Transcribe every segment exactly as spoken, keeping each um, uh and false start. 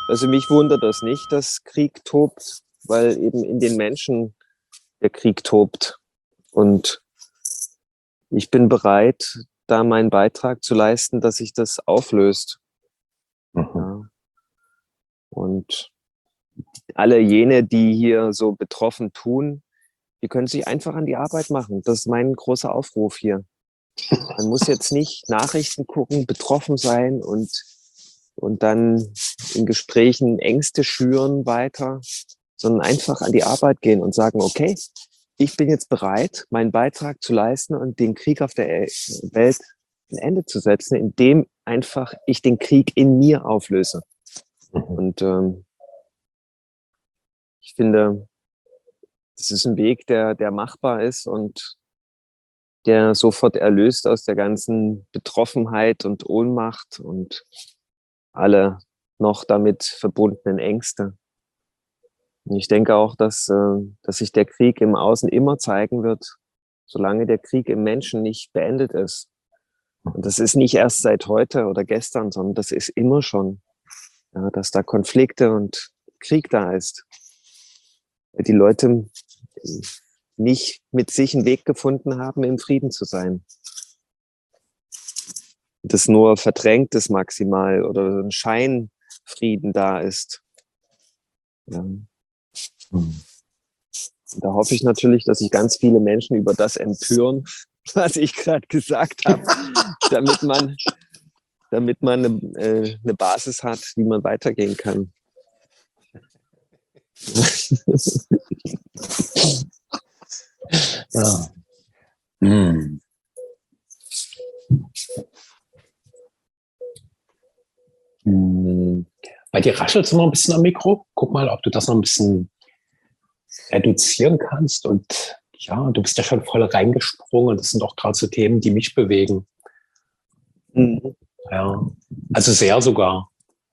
Also mich wundert das nicht, dass Krieg tobt, weil eben in den Menschen der Krieg tobt. Und ich bin bereit, da meinen Beitrag zu leisten, dass sich das auflöst. Mhm. Ja. Und alle jene, die hier so betroffen tun, die können sich einfach an die Arbeit machen. Das ist mein großer Aufruf hier. Man muss jetzt nicht Nachrichten gucken, betroffen sein und, und dann in Gesprächen Ängste schüren weiter, sondern einfach an die Arbeit gehen und sagen, okay, ich bin jetzt bereit, meinen Beitrag zu leisten und den Krieg auf der Welt ein Ende zu setzen, indem einfach ich den Krieg in mir auflöse. Und ähm, ich finde, das ist ein Weg, der, der machbar ist und der sofort erlöst aus der ganzen Betroffenheit und Ohnmacht und alle noch damit verbundenen Ängste. Und ich denke auch, dass, äh, dass sich der Krieg im Außen immer zeigen wird, solange der Krieg im Menschen nicht beendet ist. Und das ist nicht erst seit heute oder gestern, sondern das ist immer schon, ja, dass da Konflikte und Krieg da ist. Die Leute nicht mit sich einen Weg gefunden haben, im Frieden zu sein. Das nur verdrängt ist maximal oder ein Scheinfrieden da ist. Ja. Mhm. Da hoffe ich natürlich, dass sich ganz viele Menschen über das empören, was ich gerade gesagt habe, damit man, damit man eine, äh, eine Basis hat, wie man weitergehen kann. Ja. Mhm. Mhm. Bei dir raschelt es noch ein bisschen am Mikro. Guck mal, ob du das noch ein bisschen reduzieren kannst. Und ja, du bist ja schon voll reingesprungen. Das sind auch gerade so Themen, die mich bewegen. Mhm. Ja, also sehr sogar.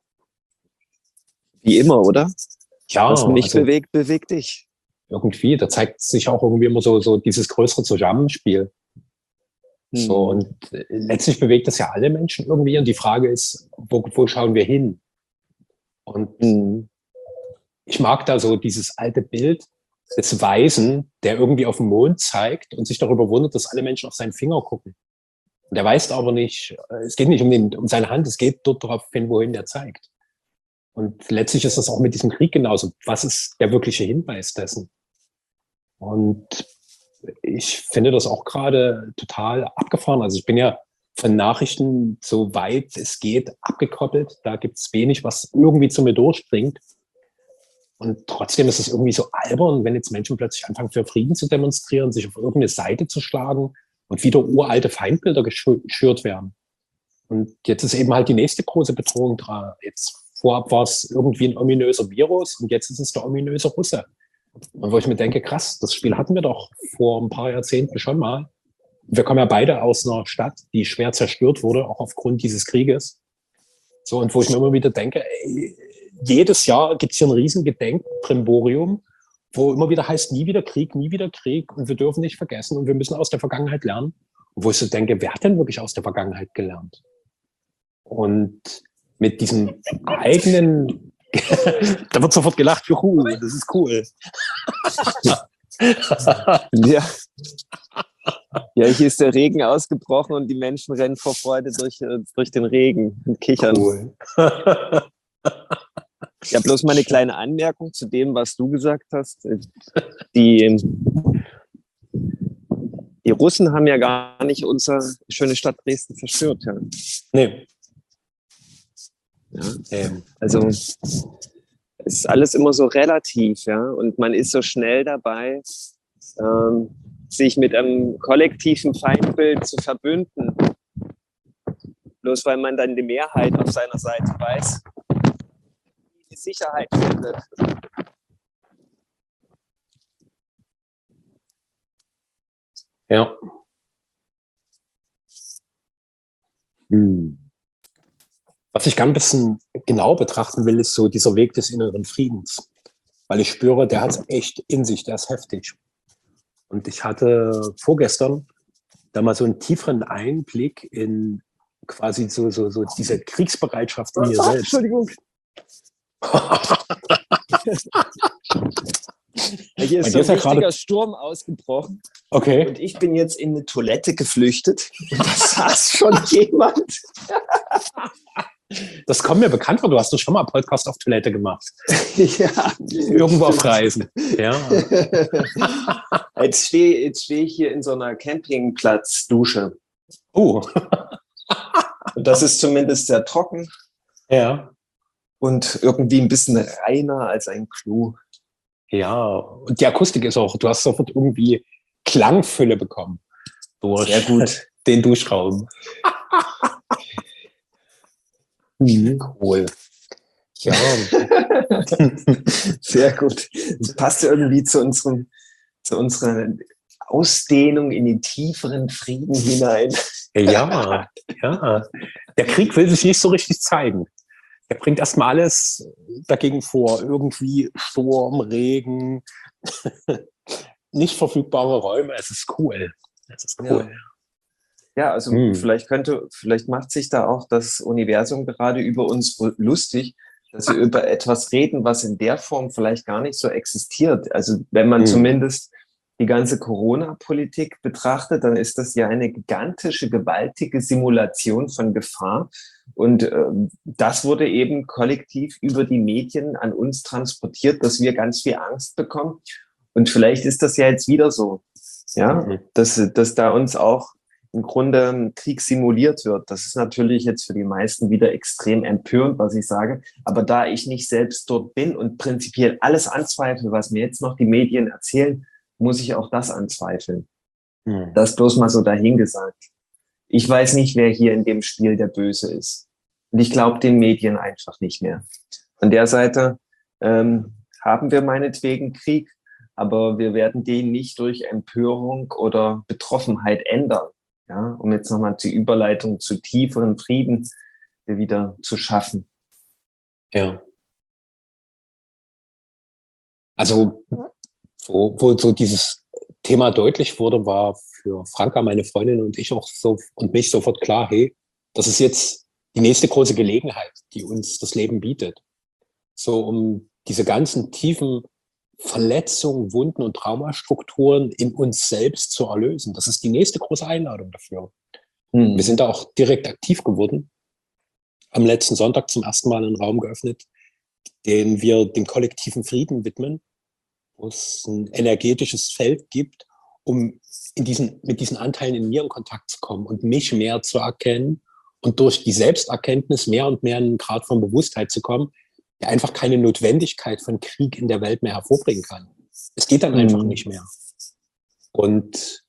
Wie immer, oder? Ja, Was mich also bewegt, bewegt dich. irgendwie, da zeigt sich auch irgendwie immer so, so dieses größere Zusammenspiel. So, Mhm. und äh, letztlich bewegt das ja alle Menschen irgendwie. Und die Frage ist, wo, wo schauen wir hin? Und Mhm. ich mag da so dieses alte Bild des Weisen, der irgendwie auf den Mond zeigt und sich darüber wundert, dass alle Menschen auf seinen Finger gucken. Und der weiß aber nicht, äh, es geht nicht um, den, um seine Hand, es geht dort darauf hin, wohin der zeigt. Und letztlich ist das auch mit diesem Krieg genauso. Was ist der wirkliche Hinweis dessen? Und ich finde das auch gerade total abgefahren. Also ich bin ja von Nachrichten, so weit es geht, abgekoppelt. Da gibt es wenig, was irgendwie zu mir durchdringt. Und trotzdem ist es irgendwie so albern, wenn jetzt Menschen plötzlich anfangen, für Frieden zu demonstrieren, sich auf irgendeine Seite zu schlagen und wieder uralte Feindbilder geschürt werden. Und jetzt ist eben halt die nächste große Bedrohung dran. Jetzt vorab war es irgendwie ein ominöser Virus und jetzt ist es der ominöse Russe. Und wo ich mir denke, krass, das Spiel hatten wir doch vor ein paar Jahrzehnten schon mal. Wir kommen ja beide aus einer Stadt, die schwer zerstört wurde, auch aufgrund dieses Krieges. So, und wo ich mir immer wieder denke, ey, jedes Jahr gibt es hier ein riesen Gedenkbrimborium, wo immer wieder heißt, nie wieder Krieg, nie wieder Krieg und wir dürfen nicht vergessen und wir müssen aus der Vergangenheit lernen. Und wo ich so denke, wer hat denn wirklich aus der Vergangenheit gelernt? Und mit diesem eigenen, da wird sofort gelacht, juhu, das ist cool. Ja. Ja, hier ist der Regen ausgebrochen und die Menschen rennen vor Freude durch, durch den Regen und kichern. Cool. Ja, bloß mal eine kleine Anmerkung zu dem, was du gesagt hast. Die, die Russen haben ja gar nicht unsere schöne Stadt Dresden zerstört. Ja. Nee. Ja. Ähm, also es ist alles immer so relativ, ja, und man ist so schnell dabei, ähm, sich mit einem kollektiven Feindbild zu verbünden. Bloß weil man dann die Mehrheit auf seiner Seite weiß, die Sicherheit findet. Ja. Hm. Was ich ganz ein bisschen genau betrachten will, ist so dieser Weg des inneren Friedens. Weil ich spüre, der hat es echt in sich, der ist heftig. Und ich hatte vorgestern da mal so einen tieferen Einblick in quasi so, so, so diese Kriegsbereitschaft in mir Oh, selbst. Entschuldigung. Hier ist so ein richtiger Sturm ausgebrochen. Okay. Und ich bin jetzt in eine Toilette geflüchtet. Und da saß schon jemand. Das kommt mir bekannt vor. Du hast doch schon mal einen Podcast auf Toilette gemacht. Ja. Irgendwo auf Reisen. Ja. Jetzt stehe jetzt steh ich hier in so einer Campingplatzdusche. Oh. Und das ist zumindest sehr trocken. Ja. Und irgendwie ein bisschen reiner als ein Klo. Ja, und die Akustik ist auch, du hast sofort irgendwie Klangfülle bekommen durch Sehr gut. Den Duschraum. Mhm. Cool. Ja. Sehr gut. Das passt irgendwie zu unserem, zu unserer Ausdehnung in den tieferen Frieden hinein. Ja, ja. Der Krieg will sich nicht so richtig zeigen. Er bringt erstmal alles dagegen vor. Irgendwie Sturm, Regen, nicht verfügbare Räume. Es ist cool. Es ist cool. Ja, ja also hm. vielleicht könnte, vielleicht macht sich da auch das Universum gerade über uns lustig, dass wir über etwas reden, was in der Form vielleicht gar nicht so existiert. Also wenn man hm. zumindest die ganze Corona-Politik betrachtet, dann ist das ja eine gigantische, gewaltige Simulation von Gefahr. Und äh, das wurde eben kollektiv über die Medien an uns transportiert, dass wir ganz viel Angst bekommen. Und vielleicht ist das ja jetzt wieder so, ja, mhm. dass, dass da uns auch im Grunde Krieg simuliert wird. Das ist natürlich jetzt für die meisten wieder extrem empörend, was ich sage. Aber da ich nicht selbst dort bin und prinzipiell alles anzweifle, was mir jetzt noch die Medien erzählen, muss ich auch das anzweifeln. Hm. Das bloß mal so dahingesagt. Ich weiß nicht, wer hier in dem Spiel der Böse ist. Und ich glaube den Medien einfach nicht mehr. Von der Seite ähm, haben wir meinetwegen Krieg, aber wir werden den nicht durch Empörung oder Betroffenheit ändern. Ja, um jetzt nochmal die Überleitung zu tieferen Frieden wieder zu schaffen. Ja. Also Wo, wo so dieses Thema deutlich wurde, war für Franka, meine Freundin und ich auch so und mich sofort klar, hey, das ist jetzt die nächste große Gelegenheit, die uns das Leben bietet. So, um diese ganzen tiefen Verletzungen, Wunden und Traumastrukturen in uns selbst zu erlösen. Das ist die nächste große Einladung dafür. Mhm. Wir sind da auch direkt aktiv geworden. Am letzten Sonntag zum ersten Mal einen Raum geöffnet, den wir dem kollektiven Frieden widmen, wo es ein energetisches Feld gibt, um in diesen, mit diesen Anteilen in mir in Kontakt zu kommen und mich mehr zu erkennen und durch die Selbsterkenntnis mehr und mehr in einen Grad von Bewusstheit zu kommen, der einfach keine Notwendigkeit von Krieg in der Welt mehr hervorbringen kann. Es geht dann mhm. einfach nicht mehr. Und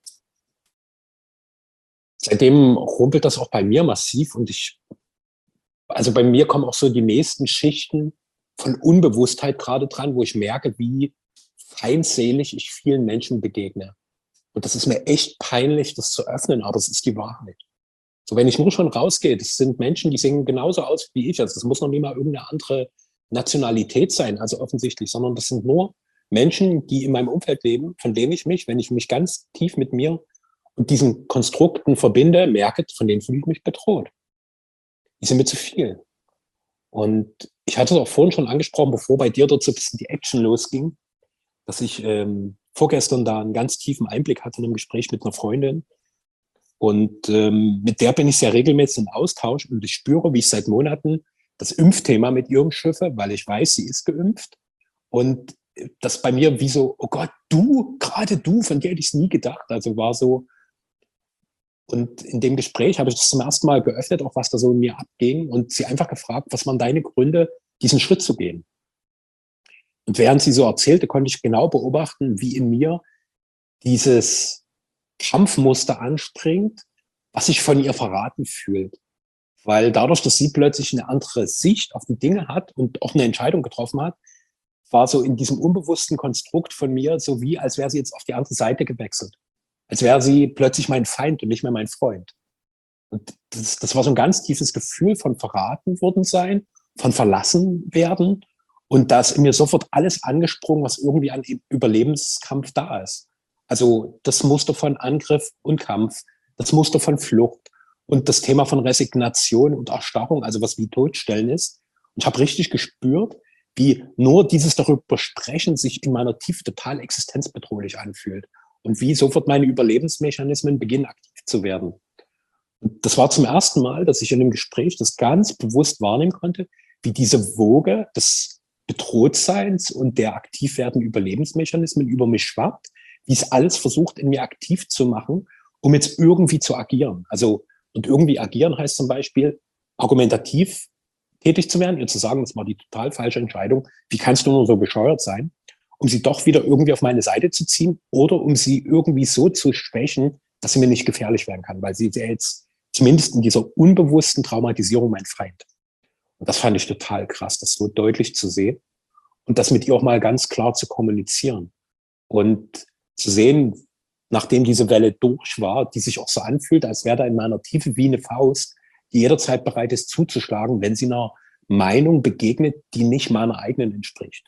seitdem rumpelt das auch bei mir massiv und ich, also bei mir kommen auch so die nächsten Schichten von Unbewusstheit gerade dran, wo ich merke, wie feindselig ich vielen Menschen begegne. Und das ist mir echt peinlich, das zu öffnen, aber es ist die Wahrheit. So, wenn ich nur schon rausgehe, das sind Menschen, die sehen genauso aus wie ich. Also das muss noch nie mal irgendeine andere Nationalität sein, also offensichtlich, sondern das sind nur Menschen, die in meinem Umfeld leben, von denen ich mich, wenn ich mich ganz tief mit mir und diesen Konstrukten verbinde, merke, von denen fühle ich mich bedroht. Die sind mir zu viel. Und ich hatte es auch vorhin schon angesprochen, bevor bei dir dort so ein bisschen die Action losging, dass ich ähm, vorgestern da einen ganz tiefen Einblick hatte in einem Gespräch mit einer Freundin. Und ähm, mit der bin ich sehr regelmäßig in Austausch und ich spüre, wie ich seit Monaten das Impfthema mit ihr umschiffe, weil ich weiß, sie ist geimpft. Und das bei mir wie so, oh Gott, du, gerade du, von dir hätte ich es nie gedacht. Also war so, und in dem Gespräch habe ich das zum ersten Mal geöffnet, auch was da so in mir abging und sie einfach gefragt, was waren deine Gründe, diesen Schritt zu gehen? Und während sie so erzählte, konnte ich genau beobachten, wie in mir dieses Kampfmuster anspringt, was sich von ihr verraten fühlt. Weil dadurch, dass sie plötzlich eine andere Sicht auf die Dinge hat und auch eine Entscheidung getroffen hat, war so in diesem unbewussten Konstrukt von mir so wie, als wäre sie jetzt auf die andere Seite gewechselt. Als wäre sie plötzlich mein Feind und nicht mehr mein Freund. Und das, das war so ein ganz tiefes Gefühl von verraten worden sein, von verlassen werden. Und da ist in mir sofort alles angesprungen, was irgendwie an Überlebenskampf da ist. Also das Muster von Angriff und Kampf, das Muster von Flucht und das Thema von Resignation und Erstarrung, also was wie Todstellen ist. Und ich habe richtig gespürt, wie nur dieses darüber sprechen sich in meiner Tiefe total existenzbedrohlich anfühlt und wie sofort meine Überlebensmechanismen beginnen aktiv zu werden. Und das war zum ersten Mal, dass ich in einem Gespräch das ganz bewusst wahrnehmen konnte, wie diese Woge des Bedrohtseins und der aktiv werdenden Überlebensmechanismen über mich schwappt, wie es alles versucht, in mir aktiv zu machen, um jetzt irgendwie zu agieren. Also, und irgendwie agieren heißt zum Beispiel, argumentativ tätig zu werden, ihr zu sagen, das war die total falsche Entscheidung, wie kannst du nur so bescheuert sein, um sie doch wieder irgendwie auf meine Seite zu ziehen oder um sie irgendwie so zu schwächen, dass sie mir nicht gefährlich werden kann, weil sie ist ja jetzt zumindest in dieser unbewussten Traumatisierung mein Feind. Und das fand ich total krass, das so deutlich zu sehen und das mit ihr auch mal ganz klar zu kommunizieren und zu sehen, nachdem diese Welle durch war, die sich auch so anfühlt, als wäre da in meiner Tiefe wie eine Faust, die jederzeit bereit ist zuzuschlagen, wenn sie einer Meinung begegnet, die nicht meiner eigenen entspricht.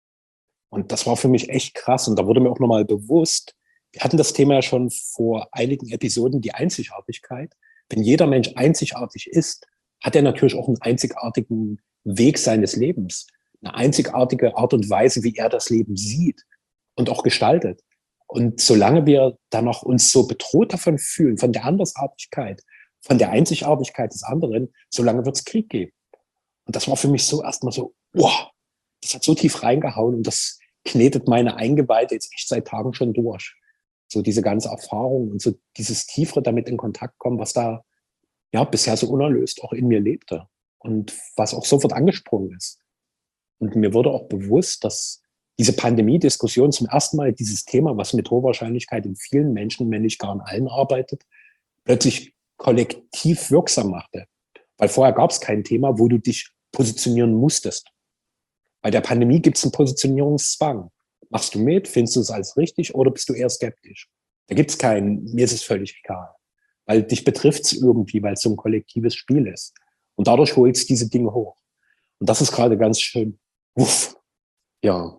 Und das war für mich echt krass. Und da wurde mir auch nochmal bewusst, wir hatten das Thema ja schon vor einigen Episoden, die Einzigartigkeit. Wenn jeder Mensch einzigartig ist, hat er natürlich auch einen einzigartigen Weg seines Lebens, eine einzigartige Art und Weise, wie er das Leben sieht und auch gestaltet. Und solange wir dann noch uns so bedroht davon fühlen, von der Andersartigkeit, von der Einzigartigkeit des anderen, solange wird es Krieg geben. Und das war für mich so erstmal so, wow, das hat so tief reingehauen und das knetet meine Eingeweide jetzt echt seit Tagen schon durch. So diese ganze Erfahrung und so dieses tiefere damit in Kontakt kommen, was da ja bisher so unerlöst auch in mir lebte und was auch sofort angesprungen ist. Und mir wurde auch bewusst, dass diese Pandemie-Diskussion zum ersten Mal dieses Thema, was mit hoher Wahrscheinlichkeit in vielen Menschen, wenn nicht gar in allen arbeitet, plötzlich kollektiv wirksam machte. Weil vorher gab es kein Thema, wo du dich positionieren musstest. Bei der Pandemie gibt es einen Positionierungszwang. Machst du mit, findest du es als richtig oder bist du eher skeptisch? Da gibt es keinen, mir ist es völlig egal. Weil dich betrifft es irgendwie, weil es so ein kollektives Spiel ist. Und dadurch holst du diese Dinge hoch. Und das ist gerade ganz schön. Uff. Ja.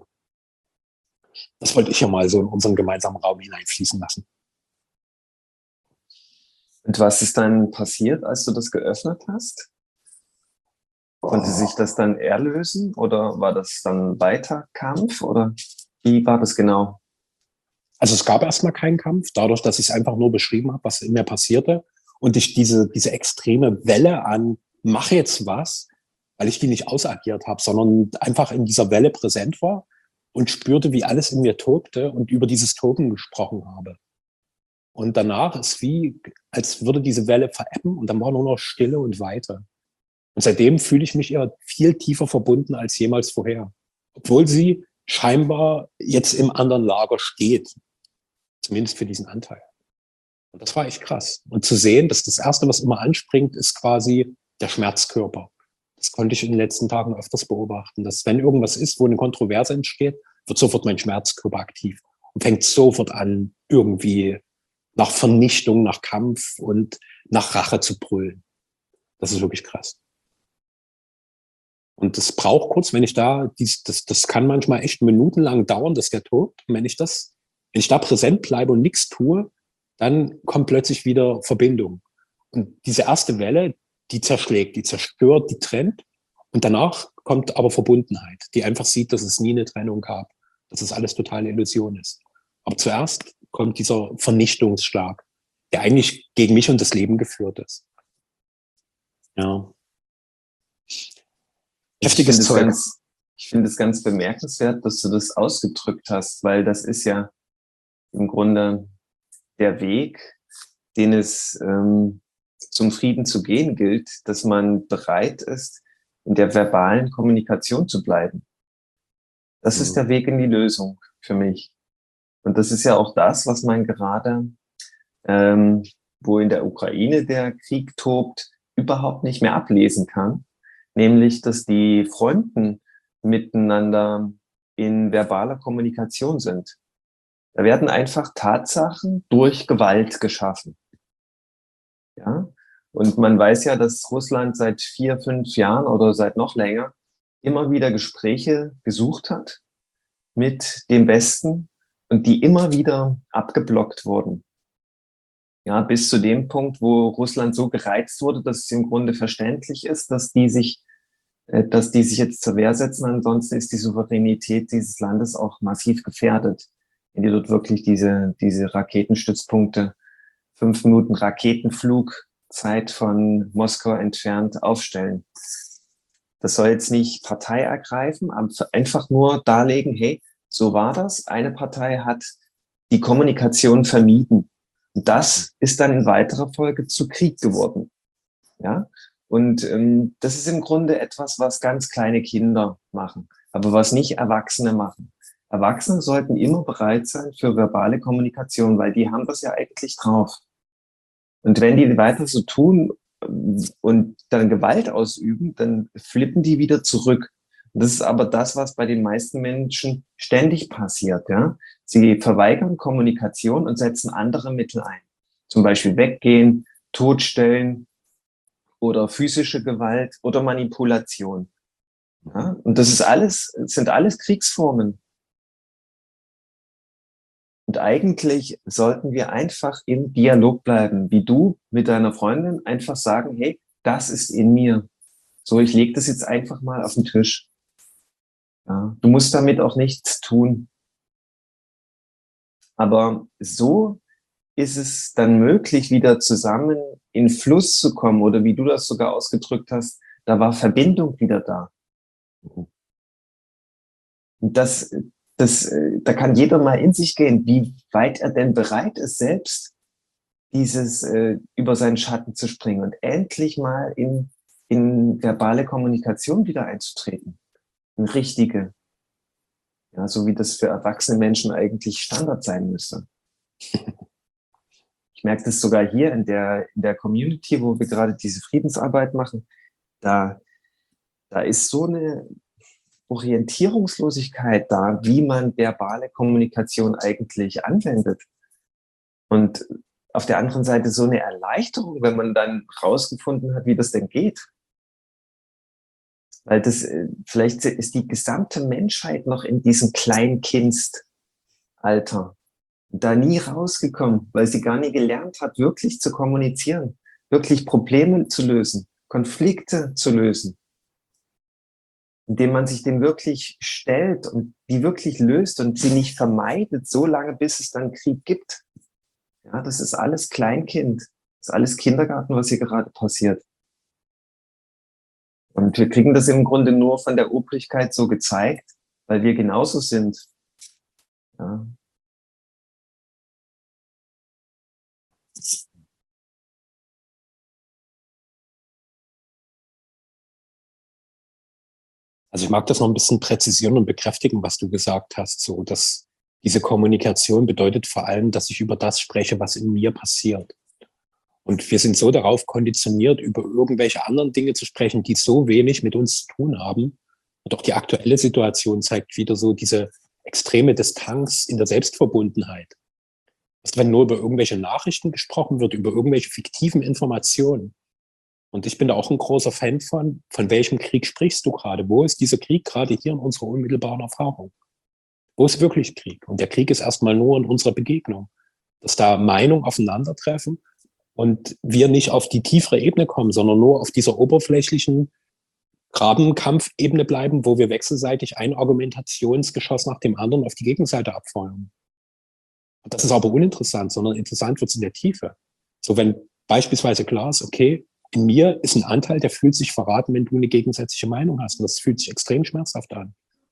Das wollte ich ja mal so in unseren gemeinsamen Raum hineinfließen lassen. Und was ist dann passiert, als du das geöffnet hast? Konnte sich das dann erlösen oder war das dann weiter Kampf oder wie war das genau? Also es gab erstmal keinen Kampf, dadurch, dass ich es einfach nur beschrieben habe, was in mir passierte und ich diese, diese extreme Welle an mach jetzt was, weil ich die nicht ausagiert habe, sondern einfach in dieser Welle präsent war und spürte, wie alles in mir tobte und über dieses Toben gesprochen habe. Und danach ist wie, als würde diese Welle verebben und dann war nur noch Stille und Weite. Und seitdem fühle ich mich eher viel tiefer verbunden als jemals vorher. Obwohl sie scheinbar jetzt im anderen Lager steht. Zumindest für diesen Anteil. Und das war echt krass. Und zu sehen, dass das Erste, was immer anspringt, ist quasi der Schmerzkörper. Das konnte ich in den letzten Tagen öfters beobachten, dass wenn irgendwas ist, wo eine Kontroverse entsteht, wird sofort mein Schmerzkörper aktiv und fängt sofort an, irgendwie nach Vernichtung, nach Kampf und nach Rache zu brüllen. Das ist wirklich krass. Und das braucht kurz, wenn ich da, dies, das, das kann manchmal echt minutenlang dauern, dass der tobt. Und wenn ich das, wenn ich da präsent bleibe und nichts tue, dann kommt plötzlich wieder Verbindung. Und diese erste Welle, die zerschlägt, die zerstört, die trennt. Und danach kommt aber Verbundenheit, die einfach sieht, dass es nie eine Trennung gab, dass es alles totale Illusion ist. Aber zuerst kommt dieser Vernichtungsschlag, der eigentlich gegen mich und das Leben geführt ist. Ja. Heftiges Zeug. Ganz, ich finde es ganz bemerkenswert, dass du das ausgedrückt hast, weil das ist ja im Grunde der Weg, den es ähm, zum Frieden zu gehen gilt, dass man bereit ist, in der verbalen Kommunikation zu bleiben. Das mhm. ist der Weg in die Lösung für mich. Und das ist ja auch das, was man gerade, ähm, wo in der Ukraine der Krieg tobt, überhaupt nicht mehr ablesen kann. Nämlich, dass die Fronten miteinander in verbaler Kommunikation sind. Da werden einfach Tatsachen durch Gewalt geschaffen. Ja? Und man weiß ja, dass Russland seit vier, fünf Jahren oder seit noch länger immer wieder Gespräche gesucht hat mit dem Westen und die immer wieder abgeblockt wurden. Ja, bis zu dem Punkt, wo Russland so gereizt wurde, dass es im Grunde verständlich ist, dass die sich äh, dass die sich jetzt zur Wehr setzen. Ansonsten ist die Souveränität dieses Landes auch massiv gefährdet, wenn die dort wirklich diese, diese Raketenstützpunkte, fünf Minuten Raketenflugzeit von Moskau entfernt aufstellen. Das soll jetzt nicht Partei ergreifen, aber einfach nur darlegen, hey, so war das. Eine Partei hat die Kommunikation vermieden. Und das ist dann in weiterer Folge zu Krieg geworden. Ja? Und ähm, das ist im Grunde etwas, was ganz kleine Kinder machen, aber was nicht Erwachsene machen. Erwachsene sollten immer bereit sein für verbale Kommunikation, weil die haben das ja eigentlich drauf. Und wenn die weiter so tun und dann Gewalt ausüben, dann flippen die wieder zurück. Und das ist aber das, was bei den meisten Menschen ständig passiert. Ja? Sie verweigern Kommunikation und setzen andere Mittel ein. Zum Beispiel weggehen, totstellen oder physische Gewalt oder Manipulation. Ja? Und das ist alles, das sind alles Kriegsformen. Und eigentlich sollten wir einfach im Dialog bleiben, wie du mit deiner Freundin einfach sagen, hey, das ist in mir. So, ich lege das jetzt einfach mal auf den Tisch. Ja, du musst damit auch nichts tun. Aber so ist es dann möglich, wieder zusammen in Fluss zu kommen oder wie du das sogar ausgedrückt hast, da war Verbindung wieder da. Und das, das, da kann jeder mal in sich gehen, wie weit er denn bereit ist, selbst dieses äh, über seinen Schatten zu springen und endlich mal in, in verbale Kommunikation wieder einzutreten. Eine richtige. Ja, so wie das für erwachsene Menschen eigentlich Standard sein müsste. Ich merke das sogar hier in der, in der Community, wo wir gerade diese Friedensarbeit machen. Da, da ist so eine Orientierungslosigkeit da, wie man verbale Kommunikation eigentlich anwendet. Und auf der anderen Seite so eine Erleichterung, wenn man dann rausgefunden hat, wie das denn geht. Weil das, vielleicht ist die gesamte Menschheit noch in diesem Kleinkindsalter da nie rausgekommen, weil sie gar nie gelernt hat, wirklich zu kommunizieren, wirklich Probleme zu lösen, Konflikte zu lösen, indem man sich dem wirklich stellt und die wirklich löst und sie nicht vermeidet, so lange, bis es dann Krieg gibt. Ja, das ist alles Kleinkind, das ist alles Kindergarten, was hier gerade passiert. Und wir kriegen das im Grunde nur von der Obrigkeit so gezeigt, weil wir genauso sind. Ja. Also ich mag das noch ein bisschen präzisieren und bekräftigen, was du gesagt hast, so dass diese Kommunikation bedeutet vor allem, dass ich über das spreche, was in mir passiert. Und wir sind so darauf konditioniert, über irgendwelche anderen Dinge zu sprechen, die so wenig mit uns zu tun haben. Und auch die aktuelle Situation zeigt wieder so diese extreme Distanz in der Selbstverbundenheit. Also wenn nur über irgendwelche Nachrichten gesprochen wird, über irgendwelche fiktiven Informationen. Und ich bin da auch ein großer Fan von, von welchem Krieg sprichst du gerade? Wo ist dieser Krieg gerade hier in unserer unmittelbaren Erfahrung? Wo ist wirklich Krieg? Und der Krieg ist erstmal nur in unserer Begegnung. Dass da Meinungen aufeinandertreffen und wir nicht auf die tiefere Ebene kommen, sondern nur auf dieser oberflächlichen Grabenkampfebene bleiben, wo wir wechselseitig ein Argumentationsgeschoss nach dem anderen auf die Gegenseite abfeuern. Und das ist aber uninteressant, sondern interessant wird es in der Tiefe. So wenn beispielsweise klar ist, okay, in mir ist ein Anteil, der fühlt sich verraten, wenn du eine gegensätzliche Meinung hast. Und das fühlt sich extrem schmerzhaft an.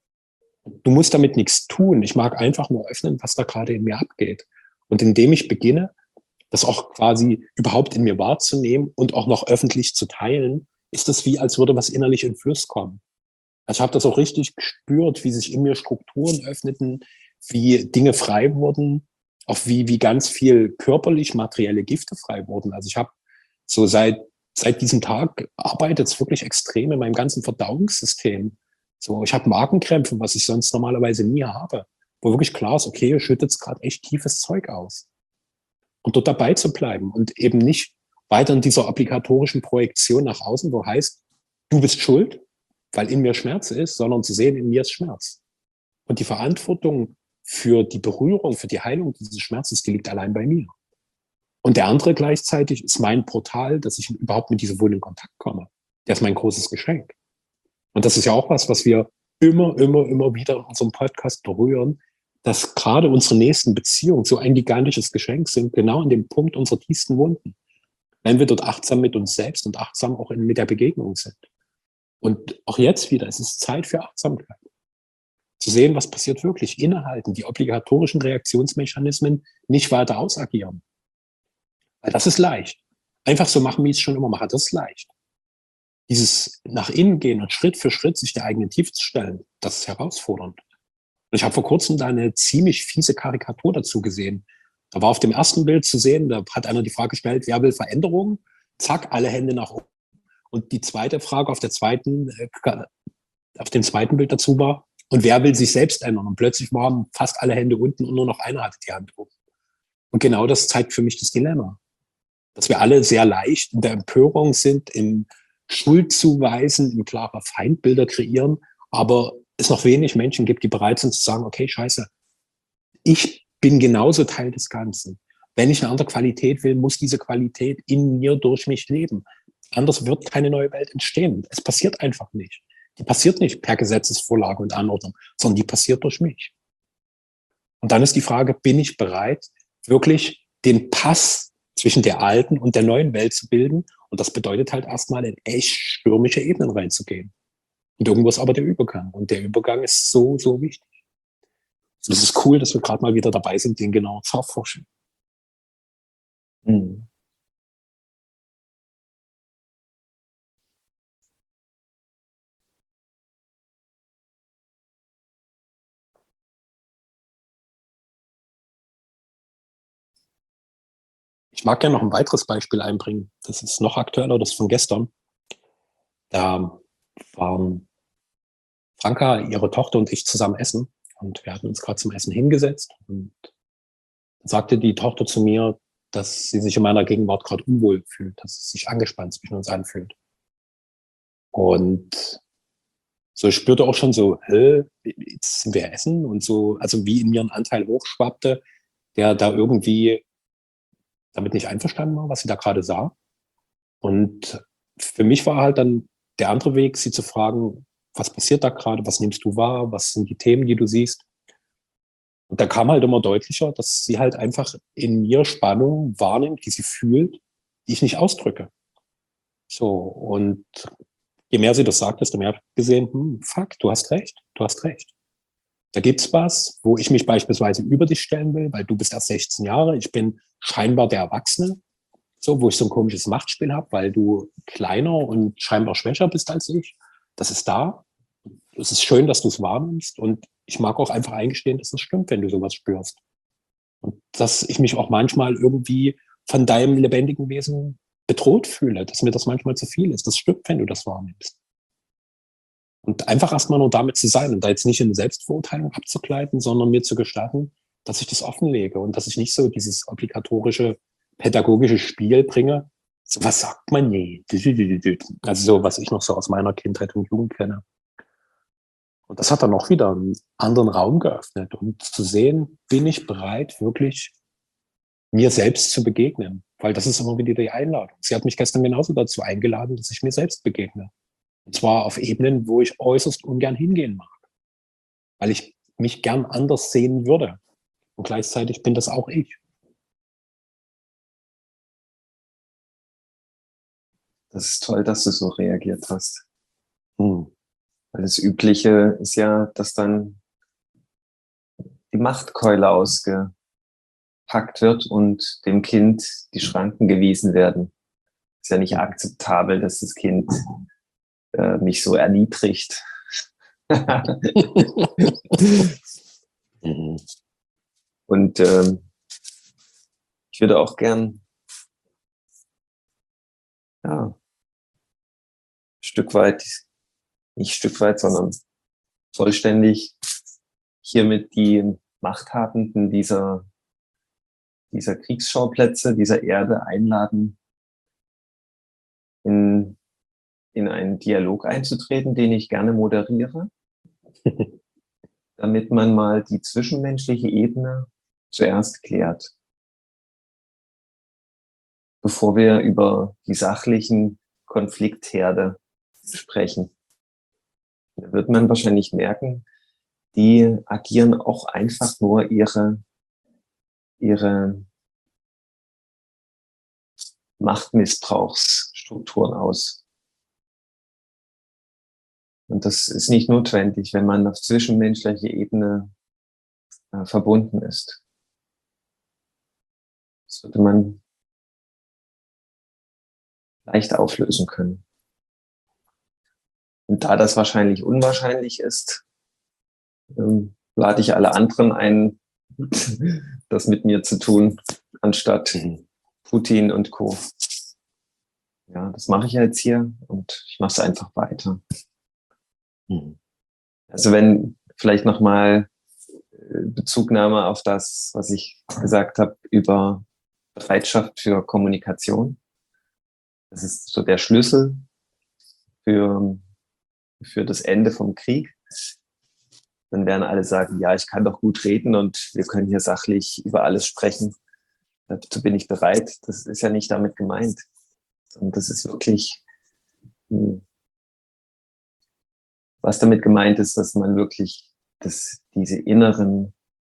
Du musst damit nichts tun. Ich mag einfach nur öffnen, was da gerade in mir abgeht. Und indem ich beginne, das auch quasi überhaupt in mir wahrzunehmen und auch noch öffentlich zu teilen, ist das wie, als würde was innerlich in Fluss kommen. Also ich habe das auch richtig gespürt, wie sich in mir Strukturen öffneten, wie Dinge frei wurden, auch wie, wie ganz viel körperlich materielle Gifte frei wurden. Also ich habe so seit Seit diesem Tag arbeitet es wirklich extrem in meinem ganzen Verdauungssystem. So, ich habe Magenkrämpfe, was ich sonst normalerweise nie habe, wo wirklich klar ist, okay, ihr schüttet gerade echt tiefes Zeug aus. Und dort dabei zu bleiben und eben nicht weiter in dieser obligatorischen Projektion nach außen, wo heißt, du bist schuld, weil in mir Schmerz ist, sondern zu sehen, in mir ist Schmerz. Und die Verantwortung für die Berührung, für die Heilung dieses Schmerzes, die liegt allein bei mir. Und der andere gleichzeitig ist mein Portal, dass ich überhaupt mit dieser Wunde in Kontakt komme. Der ist mein großes Geschenk. Und das ist ja auch was, was wir immer, immer, immer wieder in unserem Podcast berühren, dass gerade unsere nächsten Beziehungen so ein gigantisches Geschenk sind, genau an dem Punkt unserer tiefsten Wunden. Wenn wir dort achtsam mit uns selbst und achtsam auch in, mit der Begegnung sind. Und auch jetzt wieder, es ist Zeit für Achtsamkeit. Zu sehen, was passiert wirklich, innehalten, die obligatorischen Reaktionsmechanismen nicht weiter ausagieren. Weil das ist leicht. Einfach so machen, wie ich es schon immer mache, das ist leicht. Dieses nach innen gehen und Schritt für Schritt sich der eigenen Tiefe zu stellen, das ist herausfordernd. Und ich habe vor kurzem da eine ziemlich fiese Karikatur dazu gesehen. Da war auf dem ersten Bild zu sehen, da hat einer die Frage gestellt, wer will Veränderung? Zack, alle Hände nach oben. Und die zweite Frage auf der zweiten, äh, auf dem zweiten Bild dazu war, und wer will sich selbst ändern? Und plötzlich waren fast alle Hände unten und nur noch einer hatte die Hand oben. Und genau das zeigt für mich das Dilemma. Dass wir alle sehr leicht in der Empörung sind, in Schuldzuweisen, in klare Feindbilder kreieren, aber es noch wenig Menschen gibt, die bereit sind zu sagen, okay, scheiße, ich bin genauso Teil des Ganzen. Wenn ich eine andere Qualität will, muss diese Qualität in mir durch mich leben. Anders wird keine neue Welt entstehen. Es passiert einfach nicht. Die passiert nicht per Gesetzesvorlage und Anordnung, sondern die passiert durch mich. Und dann ist die Frage, bin ich bereit, wirklich den Pass zwischen der alten und der neuen Welt zu bilden? Und das bedeutet halt erstmal in echt stürmische Ebenen reinzugehen. Und irgendwo ist aber der Übergang. Und der Übergang ist so, so wichtig. Und es ist cool, dass wir gerade mal wieder dabei sind, den genau zu erforschen. Mhm. Ich mag gerne noch ein weiteres Beispiel einbringen. Das ist noch aktueller, das ist von gestern. Da waren Franka, ihre Tochter und ich zusammen essen. Und wir hatten uns gerade zum Essen hingesetzt. Und dann sagte die Tochter zu mir, dass sie sich in meiner Gegenwart gerade unwohl fühlt, dass es sich angespannt zwischen uns anfühlt. Und so, ich spürte auch schon so, hä, jetzt sind wir essen und so, also wie in mir ein Anteil hochschwappte, der da irgendwie damit nicht einverstanden war, was sie da gerade sah. Und für mich war halt dann der andere Weg, sie zu fragen, was passiert da gerade, was nimmst du wahr, was sind die Themen, die du siehst? Und da kam halt immer deutlicher, dass sie halt einfach in mir Spannung wahrnimmt, die sie fühlt, die ich nicht ausdrücke. So, und je mehr sie das sagt, desto mehr habe ich gesehen, hm, fuck, du hast recht, du hast recht. Da gibt's was, wo ich mich beispielsweise über dich stellen will, weil du bist erst sechzehn Jahre, ich bin scheinbar der Erwachsene, so, wo ich so ein komisches Machtspiel habe, weil du kleiner und scheinbar schwächer bist als ich. Das ist da. Es ist schön, dass du es wahrnimmst und ich mag auch einfach eingestehen, dass es stimmt, wenn du sowas spürst. Und dass ich mich auch manchmal irgendwie von deinem lebendigen Wesen bedroht fühle, dass mir das manchmal zu viel ist. Das stimmt, wenn du das wahrnimmst. Und einfach erstmal nur damit zu sein und da jetzt nicht in Selbstverurteilung abzugleiten, sondern mir zu gestatten, dass ich das offenlege und dass ich nicht so dieses obligatorische pädagogische Spiel bringe. So, was sagt man nie? Also so, was ich noch so aus meiner Kindheit und Jugend kenne. Und das hat dann auch wieder einen anderen Raum geöffnet und zu sehen, bin ich bereit, wirklich mir selbst zu begegnen? Weil das ist immer wieder die Einladung. Sie hat mich gestern genauso dazu eingeladen, dass ich mir selbst begegne. Und zwar auf Ebenen, wo ich äußerst ungern hingehen mag. Weil ich mich gern anders sehen würde. Und gleichzeitig bin das auch ich. Das ist toll, dass du so reagiert hast. Hm. Weil das Übliche ist ja, dass dann die Machtkeule ausgepackt wird und dem Kind die Schranken gewiesen werden. Ist ja nicht akzeptabel, dass das Kind äh, mich so erniedrigt. Mhm. Und ähm, ich würde auch gern ja, ein Stück weit, nicht Stück weit, sondern vollständig hiermit die Machthabenden dieser, dieser Kriegsschauplätze, dieser Erde einladen, in, in einen Dialog einzutreten, den ich gerne moderiere, damit man mal die zwischenmenschliche Ebene zuerst klärt, bevor wir über die sachlichen Konfliktherde sprechen. Da wird man wahrscheinlich merken, die agieren auch einfach nur ihre, ihre Machtmissbrauchsstrukturen aus. Und das ist nicht notwendig, wenn man auf zwischenmenschlicher Ebene äh, verbunden ist. Das würde man leicht auflösen können. Und da das wahrscheinlich unwahrscheinlich ist, ähm, lade ich alle anderen ein, das mit mir zu tun, anstatt Putin und Co. Ja, das mache ich jetzt hier und ich mache es einfach weiter. Also wenn vielleicht nochmal Bezugnahme auf das, was ich gesagt habe über Bereitschaft für Kommunikation. Das ist so der Schlüssel für, für das Ende vom Krieg. Dann werden alle sagen, ja, ich kann doch gut reden und wir können hier sachlich über alles sprechen. Dazu bin ich bereit. Das ist ja nicht damit gemeint. Und das ist wirklich, was damit gemeint ist, dass man wirklich dass diese inneren,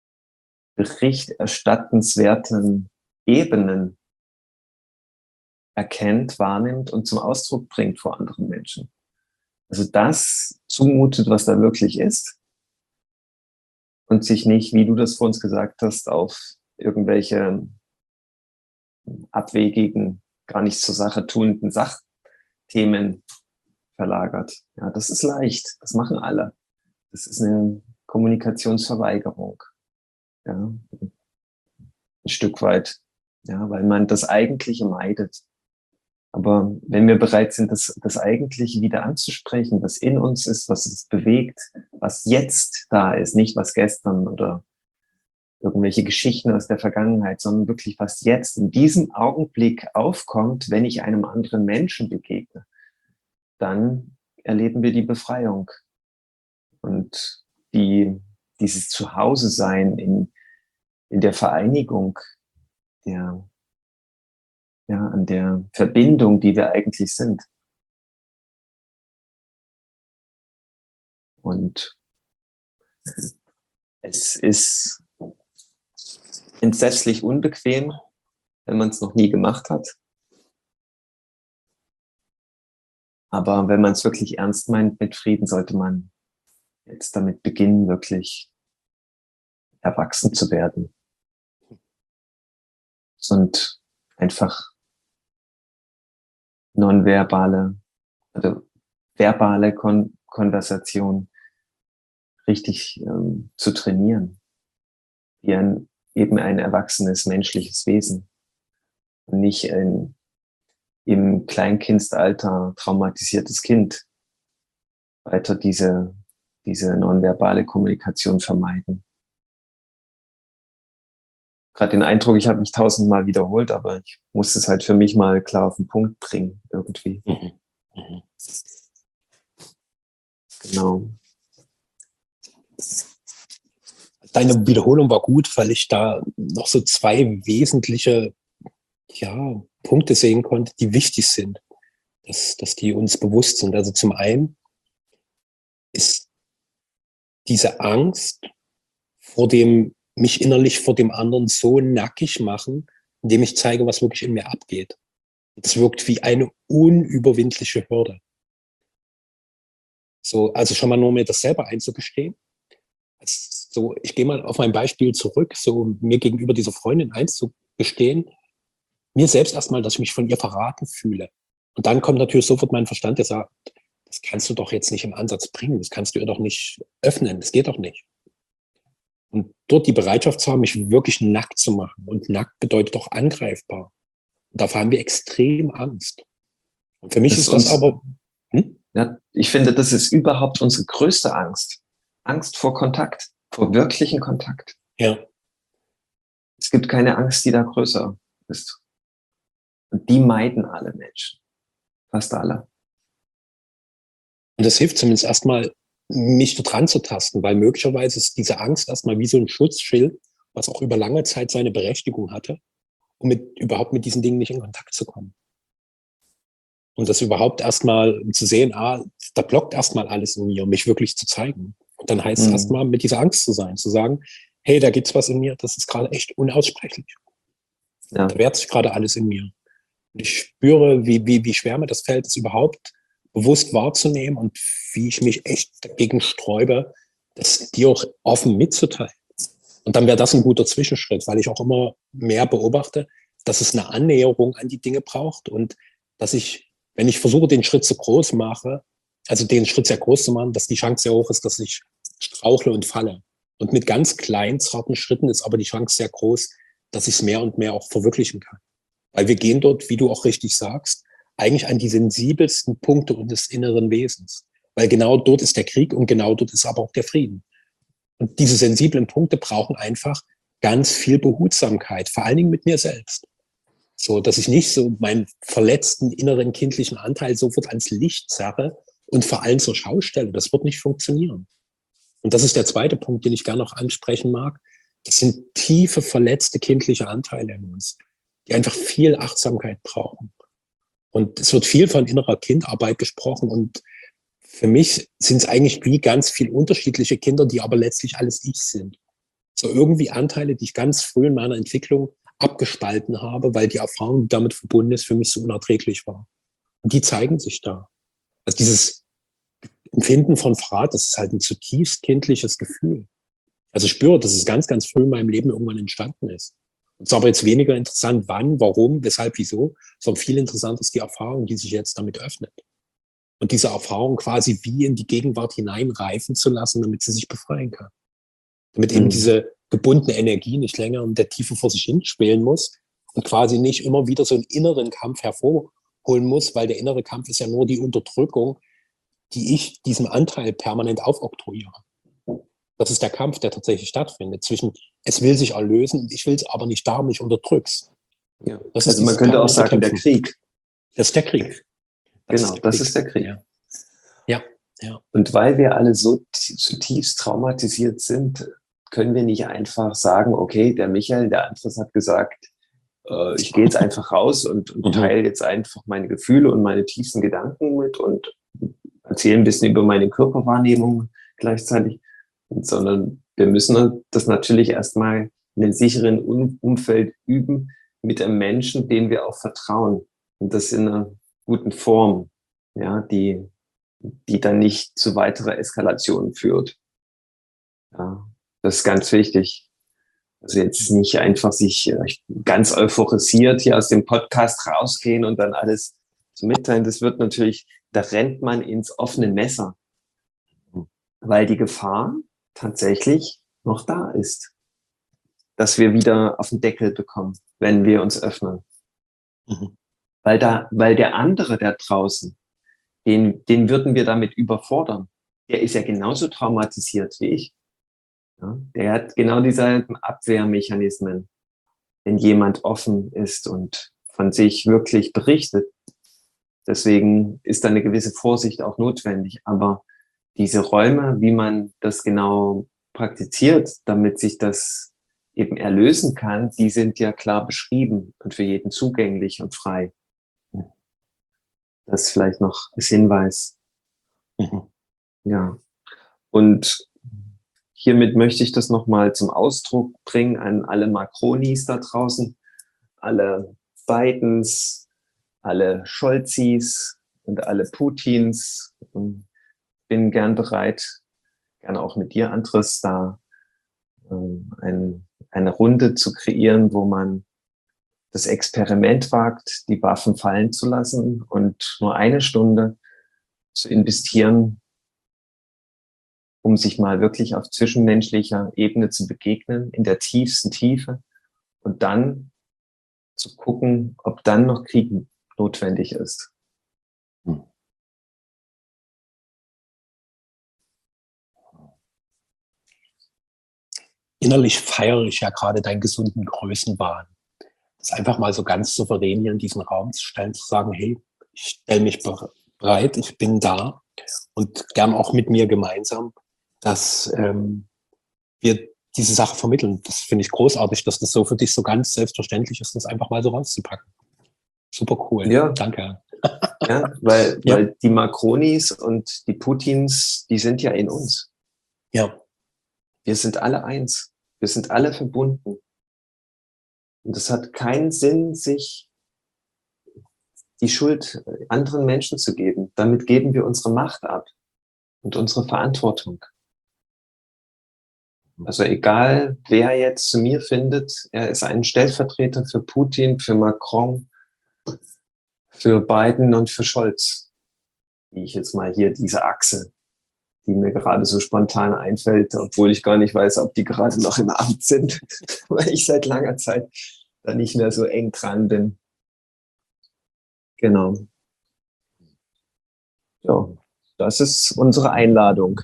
berichterstattenswerten Ebenen erkennt, wahrnimmt und zum Ausdruck bringt vor anderen Menschen. Also das zumutet, was da wirklich ist und sich nicht, wie du das vor uns gesagt hast, auf irgendwelche abwegigen, gar nichts zur Sache tuenden Sachthemen verlagert. Ja, das ist leicht. Das machen alle. Das ist eine Kommunikationsverweigerung. Ja, ein Stück weit. Ja, weil man das Eigentliche meidet. Aber wenn wir bereit sind, das, das Eigentliche wieder anzusprechen, was in uns ist, was uns bewegt, was jetzt da ist, nicht was gestern oder irgendwelche Geschichten aus der Vergangenheit, sondern wirklich was jetzt in diesem Augenblick aufkommt, wenn ich einem anderen Menschen begegne, dann erleben wir die Befreiung. Und die, dieses Zuhause-Sein in, in der Vereinigung, der, ja, an der Verbindung, die wir eigentlich sind. Und es ist entsetzlich unbequem, wenn man es noch nie gemacht hat. Aber wenn man es wirklich ernst meint mit Frieden, sollte man jetzt damit beginnen, wirklich erwachsen zu werden. Und einfach nonverbale, also verbale Kon- Konversation richtig ähm, zu trainieren. Wie ein, eben ein erwachsenes menschliches Wesen. Und nicht ein im Kleinkindsalter traumatisiertes Kind weiter diese, diese nonverbale Kommunikation vermeiden. Gerade den Eindruck, ich habe mich tausendmal wiederholt, aber ich muss es halt für mich mal klar auf den Punkt bringen, irgendwie. Mhm. Mhm. Genau. Deine Wiederholung war gut, weil ich da noch so zwei wesentliche ja, Punkte sehen konnte, die wichtig sind, dass, dass die uns bewusst sind. Also zum einen ist diese Angst vor dem, mich innerlich vor dem anderen so nackig machen, indem ich zeige, was wirklich in mir abgeht. Das wirkt wie eine unüberwindliche Hürde. So, also schon mal nur mir das selber einzugestehen. So, ich gehe mal auf mein Beispiel zurück, so mir gegenüber dieser Freundin einzugestehen, mir selbst erstmal, dass ich mich von ihr verraten fühle. Und dann kommt natürlich sofort mein Verstand, der sagt, das kannst du doch jetzt nicht im Ansatz bringen, das kannst du ihr doch nicht öffnen, das geht doch nicht. Und dort die Bereitschaft zu haben, mich wirklich nackt zu machen. Und nackt bedeutet doch angreifbar. Und davor haben wir extrem Angst. Und für mich Das ist ist das uns, aber... Hm? ja, ich finde, das ist überhaupt unsere größte Angst. Angst vor Kontakt, vor wirklichen Kontakt. Ja. Es gibt keine Angst, die da größer ist. Und die meiden alle Menschen. Fast alle. Und das hilft zumindest erstmal, mich dort ranzutasten, weil möglicherweise ist diese Angst erstmal wie so ein Schutzschild, was auch über lange Zeit seine Berechtigung hatte, um mit, überhaupt mit diesen Dingen nicht in Kontakt zu kommen. Und das überhaupt erstmal zu sehen, ah, da blockt erstmal alles in mir, um mich wirklich zu zeigen. Und dann heißt es Mhm. erstmal, mit dieser Angst zu sein, zu sagen, hey, da gibt's was in mir, das ist gerade echt unaussprechlich. Ja. Da wehrt sich gerade alles in mir. Und ich spüre, wie, wie, wie schwer mir das fällt, das überhaupt bewusst wahrzunehmen und wie ich mich echt dagegen sträube, das dir auch offen mitzuteilen. Und dann wäre das ein guter Zwischenschritt, weil ich auch immer mehr beobachte, dass es eine Annäherung an die Dinge braucht und dass ich, wenn ich versuche, den Schritt zu groß mache, also den Schritt sehr groß zu machen, dass die Chance sehr hoch ist, dass ich strauchle und falle. Und mit ganz kleinen, zarten Schritten ist aber die Chance sehr groß, dass ich es mehr und mehr auch verwirklichen kann. Weil wir gehen dort, wie du auch richtig sagst, eigentlich an die sensibelsten Punkte unseres inneren Wesens. Weil genau dort ist der Krieg und genau dort ist aber auch der Frieden. Und diese sensiblen Punkte brauchen einfach ganz viel Behutsamkeit, vor allen Dingen mit mir selbst. So, dass ich nicht so meinen verletzten inneren kindlichen Anteil sofort ans Licht zerre und vor allem zur Schau stelle. Das wird nicht funktionieren. Und das ist der zweite Punkt, den ich gerne noch ansprechen mag. Das sind tiefe, verletzte kindliche Anteile in uns, die einfach viel Achtsamkeit brauchen. Und es wird viel von innerer Kindarbeit gesprochen. Und für mich sind es eigentlich wie ganz viel unterschiedliche Kinder, die aber letztlich alles ich sind. So irgendwie Anteile, die ich ganz früh in meiner Entwicklung abgespalten habe, weil die Erfahrung, die damit verbunden ist, für mich so unerträglich war. Und die zeigen sich da. Also dieses Empfinden von Verrat, das ist halt ein zutiefst kindliches Gefühl. Also ich spüre, dass es ganz, ganz früh in meinem Leben irgendwann entstanden ist. Es ist aber jetzt weniger interessant, wann, warum, weshalb, wieso, sondern viel interessanter ist die Erfahrung, die sich jetzt damit öffnet. Und diese Erfahrung quasi wie in die Gegenwart hineinreifen zu lassen, damit sie sich befreien kann. Damit eben Mhm. diese gebundene Energie nicht länger in der Tiefe vor sich hin spielen muss und quasi nicht immer wieder so einen inneren Kampf hervorholen muss, weil der innere Kampf ist ja nur die Unterdrückung, die ich diesem Anteil permanent aufoktroyiere. Das ist der Kampf, der tatsächlich stattfindet zwischen, es will sich erlösen und ich will es aber nicht, darum ich unterdrück's. Ja. Das ist Also man könnte auch permanente sagen, der Kämpfen. Krieg. Das ist der Krieg. Das Genau, ist der das Krieg. ist der Krieg. Ja. Ja, ja. Und weil wir alle so t- zutiefst traumatisiert sind, können wir nicht einfach sagen, okay, der Michael, der Andres hat gesagt, äh, ich gehe jetzt einfach raus und, und Mhm. teile jetzt einfach meine Gefühle und meine tiefsten Gedanken mit und erzähle ein bisschen über meine Körperwahrnehmung gleichzeitig, sondern wir müssen das natürlich erstmal in einem sicheren um Umfeld üben mit einem Menschen, den wir auch vertrauen und das in einer guten Form, ja, die die dann nicht zu weiterer Eskalation führt. Ja, das ist ganz wichtig. Also jetzt nicht einfach sich äh, ganz euphorisiert hier aus dem Podcast rausgehen und dann alles zu mitteilen. Das wird natürlich, da rennt man ins offene Messer, weil die Gefahr tatsächlich noch da ist, dass wir wieder auf den Deckel bekommen, wenn wir uns öffnen. Mhm. Weil da, weil der andere da draußen, den, den würden wir damit überfordern. Der ist ja genauso traumatisiert wie ich. Ja, der hat genau dieselben Abwehrmechanismen, wenn jemand offen ist und von sich wirklich berichtet. Deswegen ist da eine gewisse Vorsicht auch notwendig. Aber diese Räume, wie man das genau praktiziert, damit sich das eben erlösen kann, die sind ja klar beschrieben und für jeden zugänglich und frei. Das vielleicht noch als Hinweis. Mhm. Ja. Und hiermit möchte ich das nochmal zum Ausdruck bringen an alle Macronis da draußen, alle Bidens, alle Scholzis und alle Putins. Und bin gern bereit, gerne auch mit dir, Andres, da ähm, ein, eine Runde zu kreieren, wo man das Experiment wagt, die Waffen fallen zu lassen und nur eine Stunde zu investieren, um sich mal wirklich auf zwischenmenschlicher Ebene zu begegnen, in der tiefsten Tiefe und dann zu gucken, ob dann noch Krieg notwendig ist. Innerlich feiere ich ja gerade deinen gesunden Größenwahn. Das einfach mal so ganz souverän hier in diesen Raum zu stellen, zu sagen, hey, ich stelle mich bereit, ich bin da und gern auch mit mir gemeinsam, dass ähm, wir diese Sache vermitteln. Das finde ich großartig, dass das so für dich so ganz selbstverständlich ist, das einfach mal so rauszupacken. Super cool. Ja. Danke. Ja, weil, Ja. weil die Macronis und die Putins, die sind ja in uns. Ja. Wir sind alle eins. Wir sind alle verbunden. Und es hat keinen Sinn, sich die Schuld anderen Menschen zu geben. Damit geben wir unsere Macht ab und unsere Verantwortung. Also egal, wer jetzt zu mir findet, er ist ein Stellvertreter für Putin, für Macron, für Biden und für Scholz. Wie ich jetzt mal hier diese Achse, die mir gerade so spontan einfällt, obwohl ich gar nicht weiß, ob die gerade noch im Amt sind, weil ich seit langer Zeit da nicht mehr so eng dran bin. Genau. Ja, das ist unsere Einladung.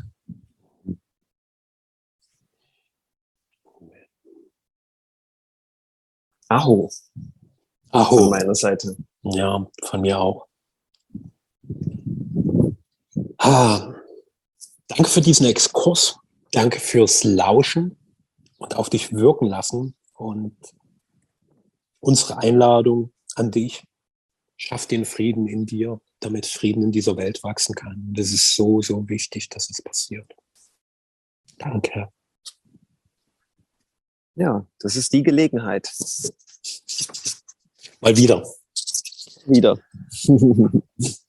Aho. Aho. Von meiner Seite. Ja, von mir auch. Ah, danke für diesen Exkurs. Danke fürs Lauschen und auf dich wirken lassen. Und unsere Einladung an dich: Schaff den Frieden in dir, damit Frieden in dieser Welt wachsen kann. Und es ist so, so wichtig, dass es passiert. Danke. Ja, das ist die Gelegenheit. Mal wieder. Wieder.